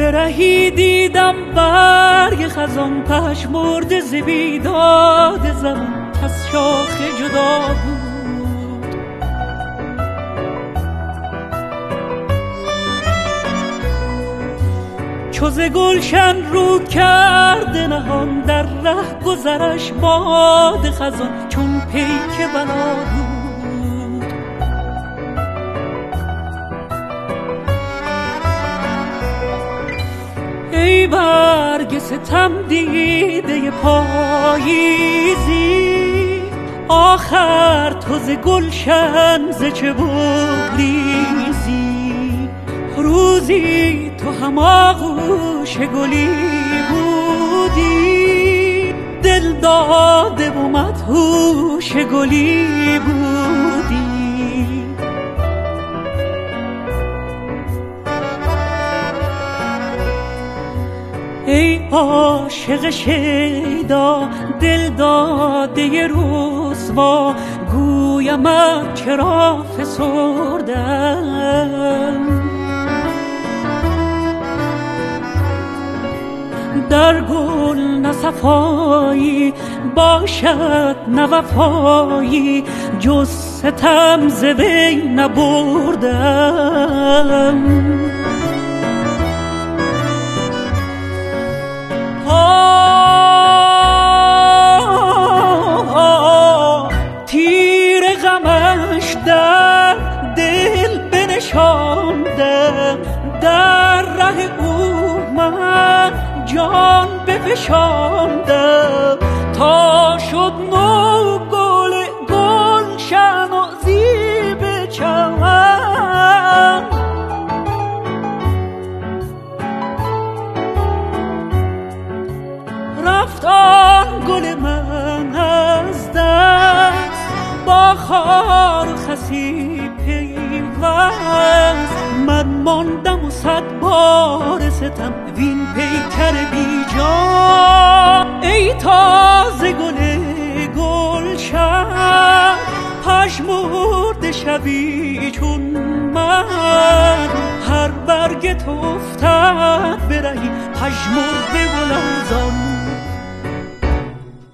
برهی دیدم برگ خزان پژمرده ز بیداد زمان از شاخ جدا بود. چو ز گلشن رو کرده نهان در ره گذرش باد خزان چون پیک بلا بود. ای برگ ستم دیده پاییزی آخر تو ز گلشن ز چه بگریزی؟ روزی تو هم آغوش گلی بودی دل داده و مدهوش گلی بودی. ای عاشق شیدا دل داده رسوا گویمت چرا فسردم؟ در گل نه صفایی باشد نه وفایی جز ستم ز وی نبردم. تیر غمش در دل بنشاندم در ره او من جان بفشاندم تا شد نو گل گلشن و زیب چمن. رفت آن گل من از دست با خار و خسی پیوست. من ماندم و صد بار ستم وین پیکر بی جان. ای تازه گل گلشن پژمرده شبی چون من هر برگ تو افتد برهی پژمرده و لرزان.